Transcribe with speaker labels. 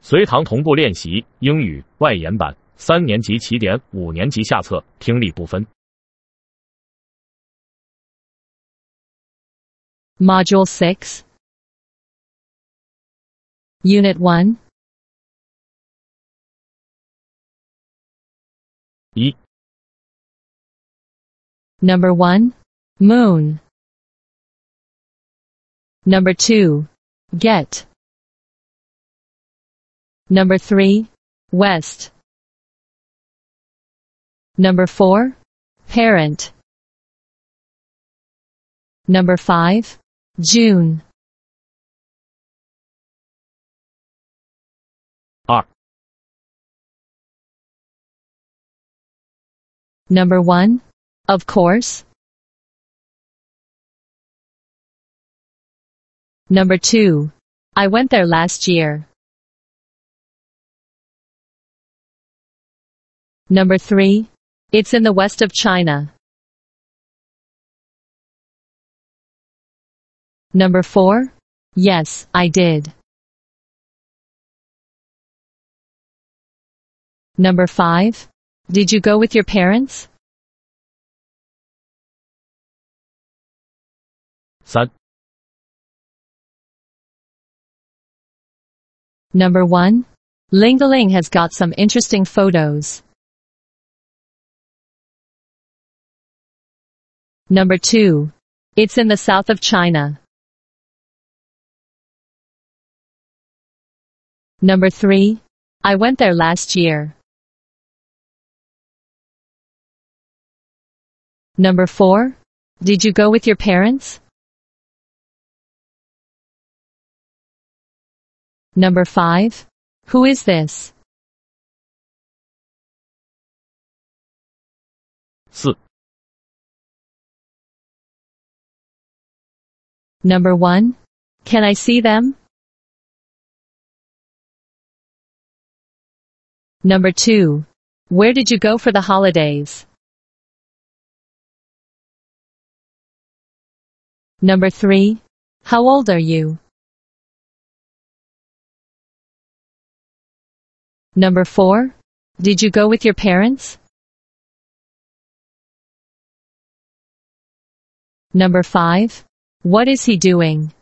Speaker 1: 随堂同步练习英语外延版3年级起点5年级下册听力部分。
Speaker 2: Module 6 Unit 1
Speaker 1: 1.
Speaker 2: Number 1 Moon. Number 2 Get. Number 3 West. Number 4 Parent. Number 5 June.
Speaker 1: 2.
Speaker 2: Number 1 Of course. Number 2 I went there last year. Number 3 It's in the west of China. Number 4 Yes, I did. Number 5 Did you go with your parents?
Speaker 1: 3.
Speaker 2: Number 1 Ling has got some interesting photos. Number 2 It's in the south of China. Number 3 I went there last year. Number 4 Did you go with your parents? Number 5 Who is this?
Speaker 1: 4.
Speaker 2: Number 1 Can I see them? Number 2 Where did you go for the holidays? Number 3 How old are you? Number 4 Did you go with your parents? Number 5 What is he doing?